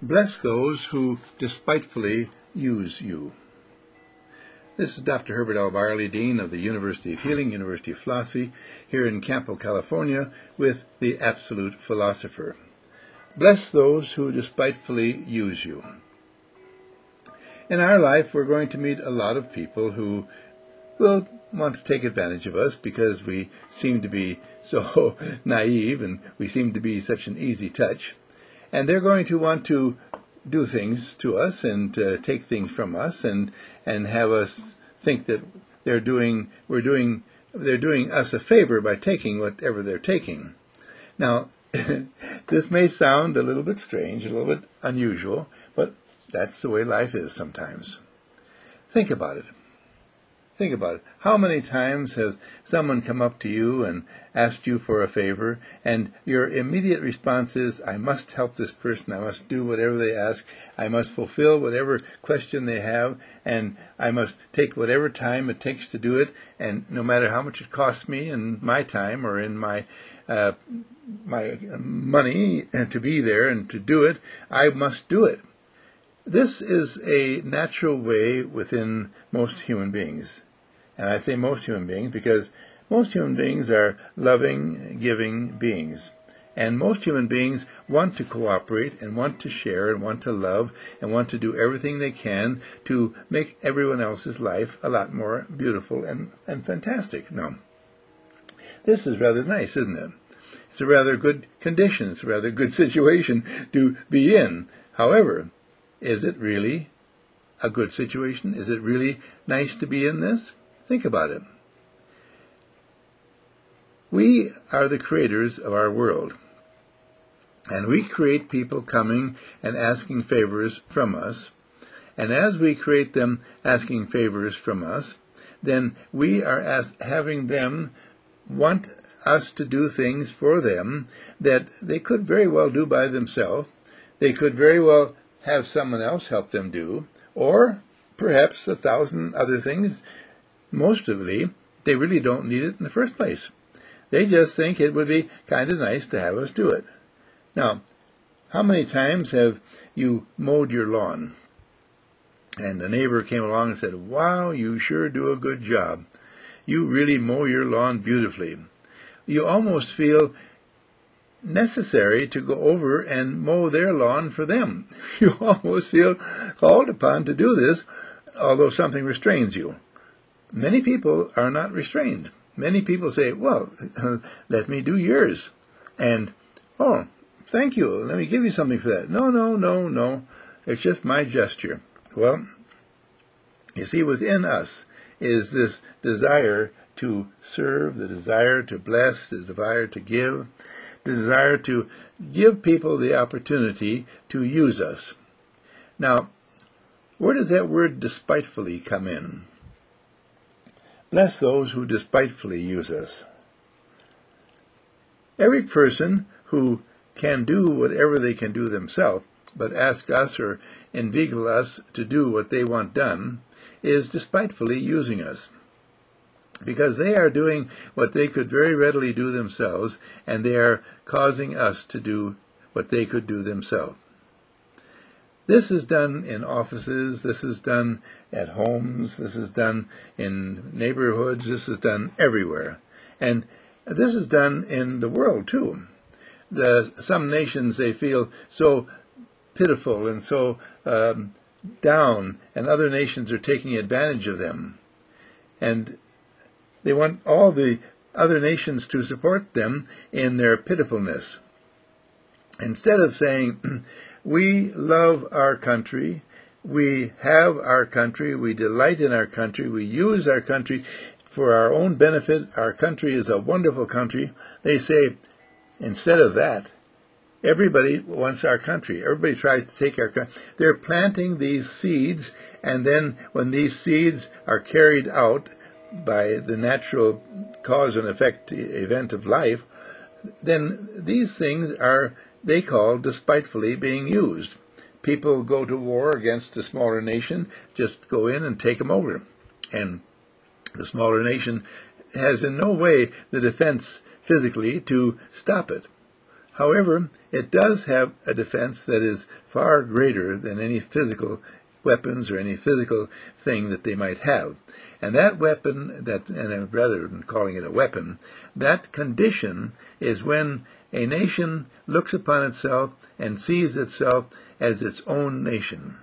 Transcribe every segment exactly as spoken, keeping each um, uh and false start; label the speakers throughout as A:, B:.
A: Bless those who despitefully use you. This is Doctor Herbert L. Barley, Dean of the University of Healing, University of Philosophy, here in Campo, California, with the Absolute Philosopher. Bless those who despitefully use you. In our life, we're going to meet a lot of people who will want to take advantage of us because we seem to be so naive and we seem to be such an easy touch. And they're going to want to do things to us and uh, take things from us and and have us think that they're doing we're doing they're doing us a favor by taking whatever they're taking. Now, this may sound a little bit strange, a little bit unusual, but that's the way life is sometimes. Think about it. Think about it. How many times has someone come up to you and asked you for a favor, and your immediate response is, I must help this person, I must do whatever they ask, I must fulfill whatever question they have, and I must take whatever time it takes to do it, and no matter how much it costs me in my time or in my uh, my money to be there and to do it, I must do it. This is a natural way within most human beings. And I say most human beings because most human beings are loving, giving beings. And most human beings want to cooperate and want to share and want to love and want to do everything they can to make everyone else's life a lot more beautiful and, and fantastic. Now, this is rather nice, isn't it? It's a rather good condition. It's a rather good situation to be in. However, is it really a good situation? Is it really nice to be in this? Think about it. We are the creators of our world, and we create people coming and asking favors from us, and as we create them asking favors from us, then we are ask, having them want us to do things for them that they could very well do by themselves. They could very well have someone else help them do, or perhaps a thousand other things. Mostly, they really don't need it in the first place. They just think it would be kind of nice to have us do it. Now, how many times have you mowed your lawn? And the neighbor came along and said, wow, you sure do a good job. You really mow your lawn beautifully. You almost feel necessary to go over and mow their lawn for them. You almost feel called upon to do this, although something restrains you. Many people are not restrained. Many people say, well, let me do yours. And, oh, thank you, let me give you something for that. No, no, no, no, it's just my gesture. Well, you see, within us is this desire to serve, the desire to bless, the desire to give, the desire to give people the opportunity to use us. Now, where does that word despitefully come in? Bless those who despitefully use us. Every person who can do whatever they can do themselves, but ask us or inveigle us to do what they want done, is despitefully using us. Because they are doing what they could very readily do themselves, and they are causing us to do what they could do themselves. This is done in offices, this is done at homes, this is done in neighborhoods, this is done everywhere. And this is done in the world too. The, some nations, they feel so pitiful and so um, down, and other nations are taking advantage of them. And they want all the other nations to support them in their pitifulness. Instead of saying, we love our country, we have our country, we delight in our country, we use our country for our own benefit, our country is a wonderful country, they say, instead of that, everybody wants our country, everybody tries to take our country. They're planting these seeds, and then when these seeds are carried out by the natural cause and effect event of life, then these things are, they call, despitefully being used. People go to war against a smaller nation, just go in and take them over. And the smaller nation has in no way the defense physically to stop it. However, it does have a defense that is far greater than any physical weapons or any physical thing that they might have. And that weapon, that, and rather than calling it a weapon, that condition is when a nation looks upon itself and sees itself as its own nation.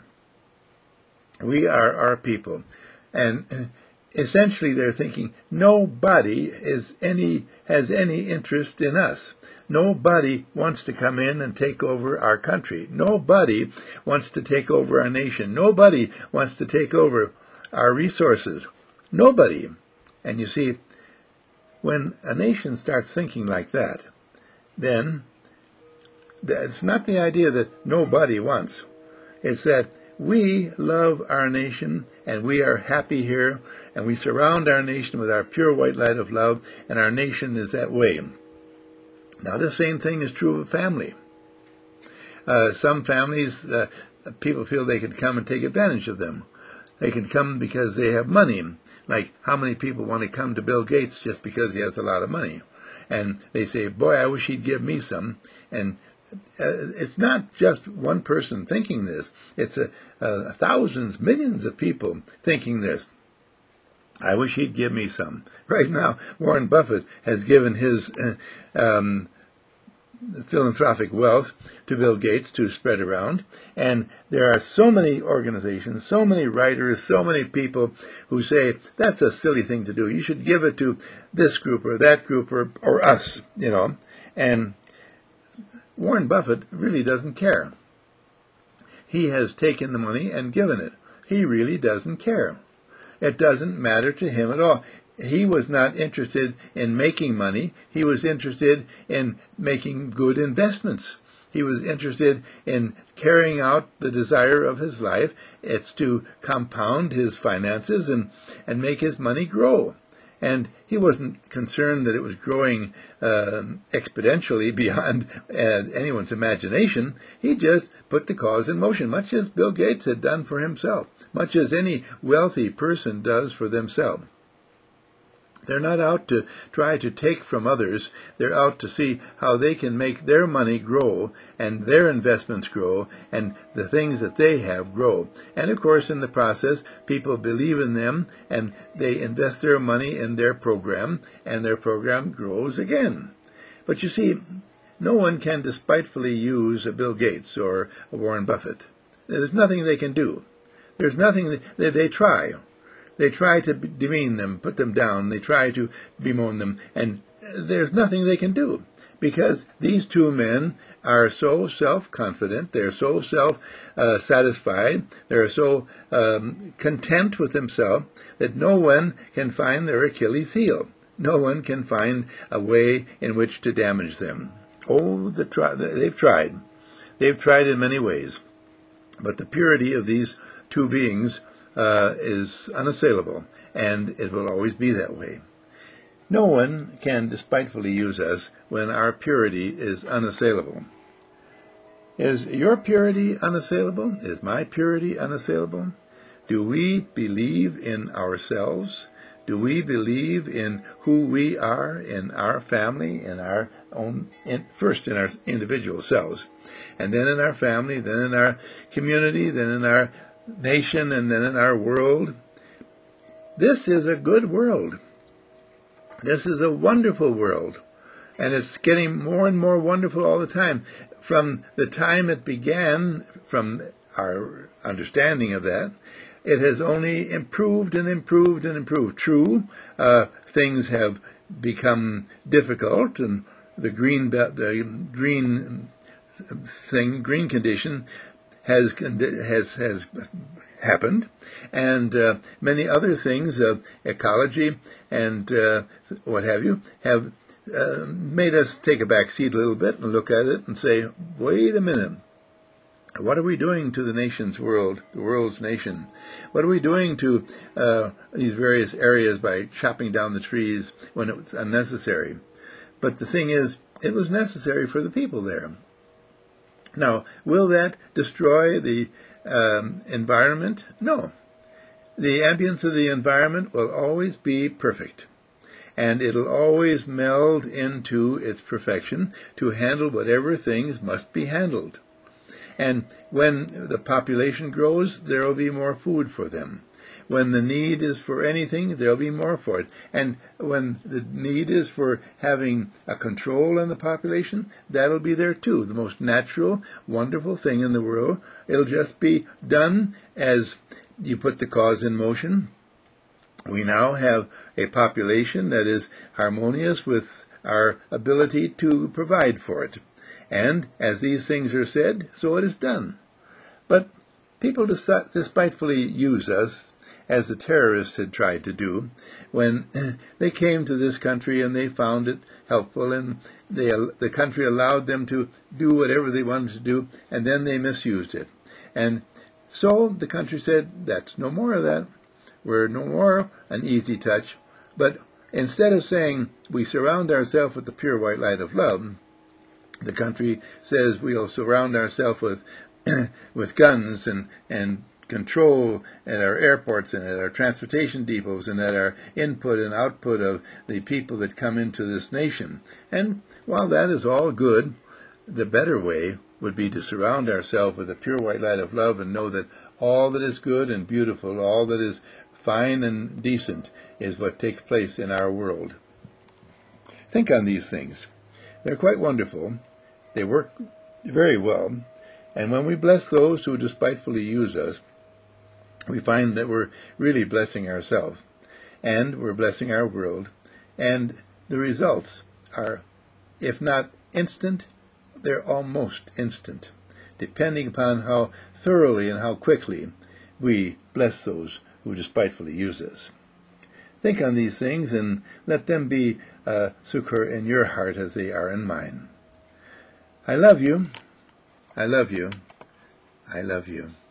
A: We are our people. And essentially they're thinking, nobody is any has any interest in us. Nobody wants to come in and take over our country. Nobody wants to take over our nation. Nobody wants to take over our resources. Nobody. And you see, when a nation starts thinking like that, then it's not the idea that nobody wants. It's that we love our nation, and we are happy here, and we surround our nation with our pure white light of love, and our nation is that way. Now, the same thing is true of a family. Uh, some families, uh, people feel they can come and take advantage of them. They can come because they have money. Like, how many people want to come to Bill Gates just because he has a lot of money? And they say, boy, I wish he'd give me some. And uh, it's not just one person thinking this. It's a, a thousands, millions of people thinking this. I wish he'd give me some. Right now, Warren Buffett has given his uh, um, philanthropic wealth to Bill Gates to spread around. And there are so many organizations, so many writers, so many people who say, that's a silly thing to do. You should give it to this group or that group or, or us, you know. And Warren Buffett really doesn't care. He has taken the money and given it. He really doesn't care. It doesn't matter to him at all. He was not interested in making money. He was interested in making good investments. He was interested in carrying out the desire of his life. It's to compound his finances and, and make his money grow. And he wasn't concerned that it was growing uh, exponentially beyond uh, anyone's imagination. He just put the cause in motion, much as Bill Gates had done for himself, much as any wealthy person does for themselves. They're not out to try to take from others. They're out to see how they can make their money grow and their investments grow and the things that they have grow. And of course, in the process, people believe in them and they invest their money in their program, and their program grows again. But you see, no one can despitefully use a Bill Gates or a Warren Buffett. There's nothing they can do. There's nothing that they try. They try to demean them, put them down. They try to bemoan them. And there's nothing they can do because these two men are so self-confident. They're so self-satisfied. They're so um, content with themselves that no one can find their Achilles heel. No one can find a way in which to damage them. Oh, the try- they've tried. They've tried in many ways. But the purity of these two beings Uh, is unassailable, and it will always be that way. No one can despitefully use us when our purity is unassailable. Is your purity unassailable? Is my purity unassailable? Do we believe in ourselves? Do we believe in who we are, in our family, in our own, in, first in our individual selves, and then in our family, then in our community, then in our nation, and then in our world? This is a good world. This is a wonderful world. And it's getting more and more wonderful all the time. From the time it began, from our understanding of that, it has only improved and improved and improved. True, uh, things have become difficult, and the green, the green thing, green condition, has has has happened, and uh, many other things, uh, ecology and uh, what have you, have uh, made us take a back seat a little bit and look at it and say, wait a minute, what are we doing to the nation's world, the world's nation? What are we doing to uh, these various areas by chopping down the trees when it was unnecessary? But the thing is, it was necessary for the people there. Now, will that destroy the um, environment? No. The ambience of the environment will always be perfect. and it'll always meld into its perfection to handle whatever things must be handled. And when the population grows, there will be more food for them. When the need is for anything, there'll be more for it. And when the need is for having a control on the population, that'll be there too. The most natural, wonderful thing in the world. It'll just be done as you put the cause in motion. We now have a population that is harmonious with our ability to provide for it. And as these things are said, so it is done. But people despitefully use us, as the terrorists had tried to do, when they came to this country and they found it helpful, and they, the country allowed them to do whatever they wanted to do, and then they misused it. And so the country said, that's no more of that. We're no more an easy touch. But instead of saying we surround ourselves with the pure white light of love, the country says we'll surround ourselves with with guns and, and control at our airports and at our transportation depots and at our input and output of the people that come into this nation. And while that is all good, the better way would be to surround ourselves with the pure white light of love and know that all that is good and beautiful, all that is fine and decent, is what takes place in our world. Think on these things. They're quite wonderful. They work very well. And when we bless those who despitefully use us, we find that we're really blessing ourselves, and we're blessing our world, and the results are, if not instant, they're almost instant, depending upon how thoroughly and how quickly we bless those who despitefully use us. Think on these things and let them be uh, succor in your heart as they are in mine. I love you. I love you. I love you.